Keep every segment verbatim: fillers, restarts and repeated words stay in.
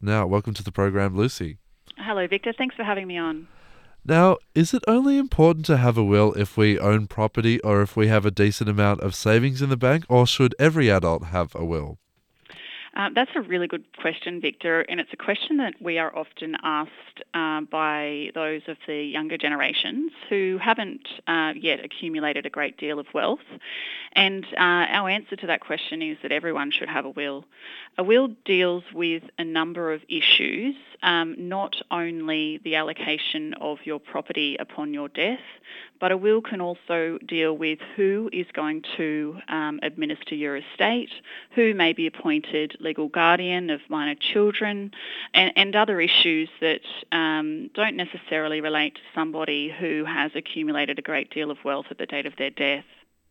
Now, welcome to the program, Lucy. Hello, Victor. Thanks for having me on. Now, is it only important to have a will if we own property or if we have a decent amount of savings in the bank, or should every adult have a will? Um, that's a really good question, Victor, and it's a question that we are often asked uh, by those of the younger generations who haven't uh, yet accumulated a great deal of wealth. And uh, our answer to that question is that everyone should have a will. A will deals with a number of issues, um, not only the allocation of your property upon your death, but a will can also deal with who is going to um, administer your estate, who may be appointed legal guardian of minor children, and, and other issues that um, don't necessarily relate to somebody who has accumulated a great deal of wealth at the date of their death.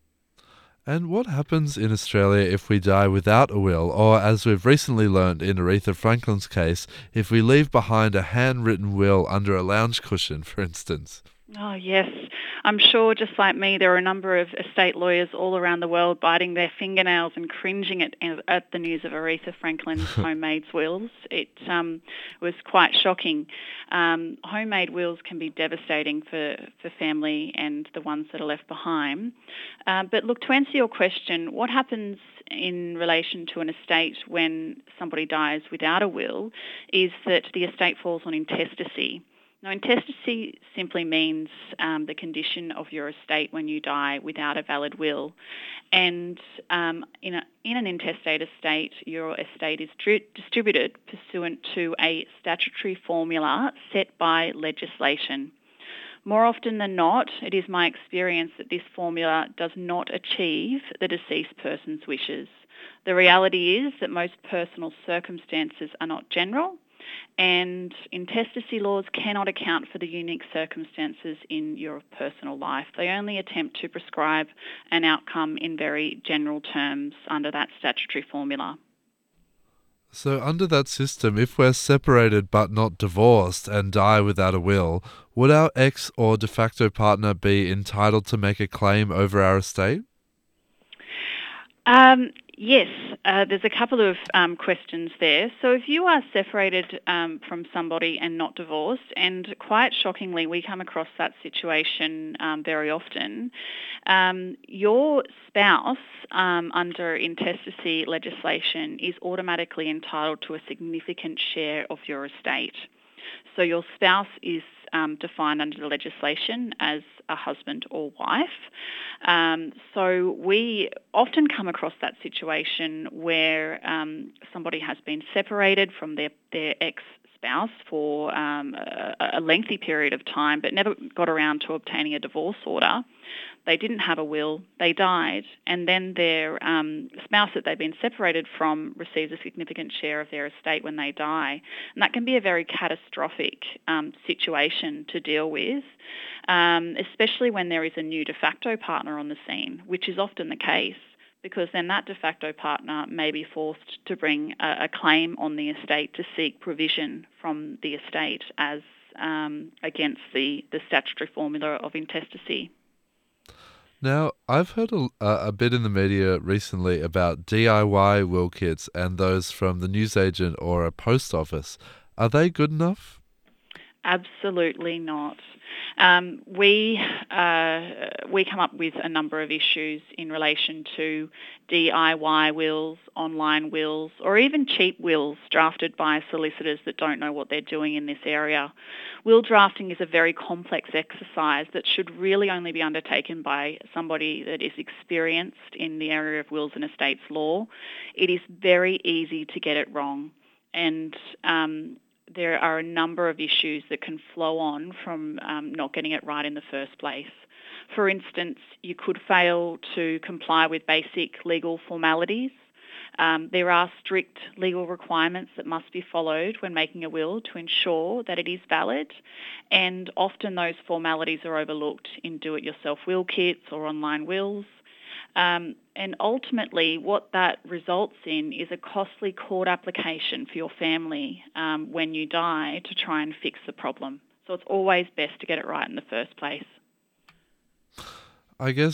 And what happens in Australia if we die without a will, or as we've recently learned in Aretha Franklin's case, if we leave behind a handwritten will under a lounge cushion, for instance? Oh, yes. I'm sure, just like me, there are a number of estate lawyers all around the world biting their fingernails and cringing at, at the news of Aretha Franklin's homemade wills. It um, was quite shocking. Um, homemade wills can be devastating for, for family and the ones that are left behind. Uh, but look, to answer your question, what happens in relation to an estate when somebody dies without a will is that the estate falls on intestacy. Now, intestacy simply means um, the condition of your estate when you die without a valid will. And um, in, a, in an intestate estate, your estate is dri- distributed pursuant to a statutory formula set by legislation. More often than not, it is my experience that this formula does not achieve the deceased person's wishes. The reality is that most personal circumstances are not general, and intestacy laws cannot account for the unique circumstances in your personal life. They only attempt to prescribe an outcome in very general terms under that statutory formula. So, under that system, if we're separated but not divorced and die without a will, would our ex or de facto partner be entitled to make a claim over our estate? Um, yes, uh, there's a couple of um, questions there. So if you are separated um, from somebody and not divorced, and quite shockingly, we come across that situation um, very often, um, your spouse um, under intestacy legislation is automatically entitled to a significant share of your estate. So your spouse is um, defined under the legislation as a husband or wife. Um, so we often come across that situation where um, somebody has been separated from their, their ex-spouse for um, a, a lengthy period of time but never got around to obtaining a divorce order. They didn't have a will, they died, and then their um, spouse that they've been separated from receives a significant share of their estate when they die. And that can be a very catastrophic um, situation to deal with, um, especially when there is a new de facto partner on the scene, which is often the case, because then that de facto partner may be forced to bring a, a claim on the estate to seek provision from the estate as um, against the, the statutory formula of intestacy. Now, I've heard a, a bit in the media recently about D I Y will kits and those from the newsagent or a post office. Are they good enough? Absolutely not. Um, we uh, we come up with a number of issues in relation to D I Y wills, online wills, or even cheap wills drafted by solicitors that don't know what they're doing in this area. Will drafting is a very complex exercise that should really only be undertaken by somebody that is experienced in the area of wills and estates law. It is very easy to get it wrong, and um, there are a number of issues that can flow on from um, not getting it right in the first place. For instance, you could fail to comply with basic legal formalities. Um, there are strict legal requirements that must be followed when making a will to ensure that it is valid, and often those formalities are overlooked in do-it-yourself will kits or online wills. Um, and ultimately, what that results in is a costly court application for your family um, when you die to try and fix the problem. So it's always best to get it right in the first place. I guess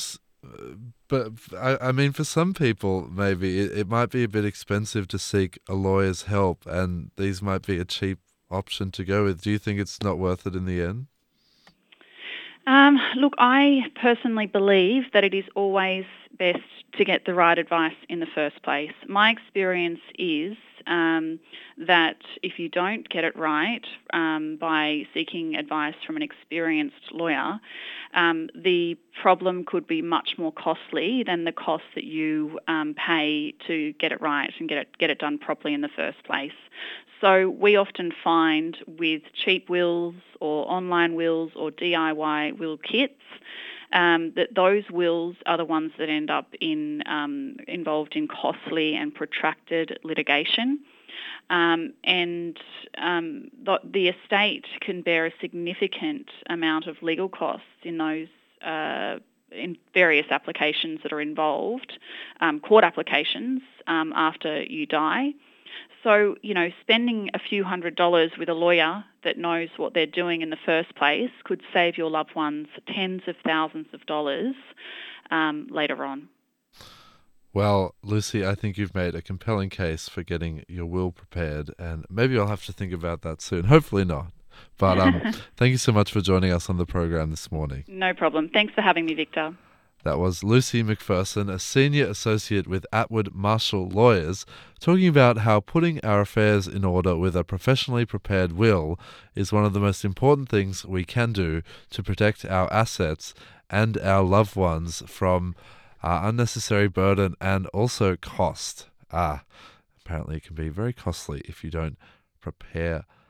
But I, I mean, for some people, maybe it, it might be a bit expensive to seek a lawyer's help, and these might be a cheap option to go with. Do you think it's not worth it in the end? Um, look, I personally believe that it is always best to get the right advice in the first place. My experience is um, that if you don't get it right um, by seeking advice from an experienced lawyer, um, the problem could be much more costly than the cost that you um, pay to get it right and get it get it done properly in the first place. So we often find with cheap wills or online wills or D I Y will kits um, that those wills are the ones that end up in um, involved in costly and protracted litigation. Um, and um, the, the estate can bear a significant amount of legal costs in those uh, in various applications that are involved, um, court applications um, after you die. So, you know, spending a few hundred dollars with a lawyer that knows what they're doing in the first place could save your loved ones tens of thousands of dollars um, later on. Well, Lucy, I think you've made a compelling case for getting your will prepared, and maybe I'll have to think about that soon. Hopefully not. But um, thank you so much for joining us on the program this morning. No problem. Thanks for having me, Victor. That was Lucy McPherson, a senior associate with Atwood Marshall Lawyers, talking about how putting our affairs in order with a professionally prepared will is one of the most important things we can do to protect our assets and our loved ones from uh, unnecessary burden and also cost. Ah, apparently it can be very costly if you don't prepare